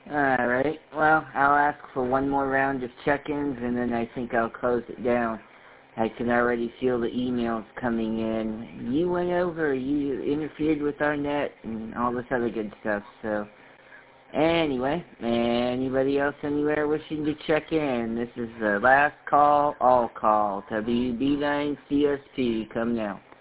Alright, well, I'll ask for one more round of check-ins, and then I think I'll close it down. I can already feel the emails coming in. You went over, you interfered with our net, and all this other good stuff, so... Anyway, anybody else anywhere wishing to check in? This is the last call, all call. WB9CSP, come now.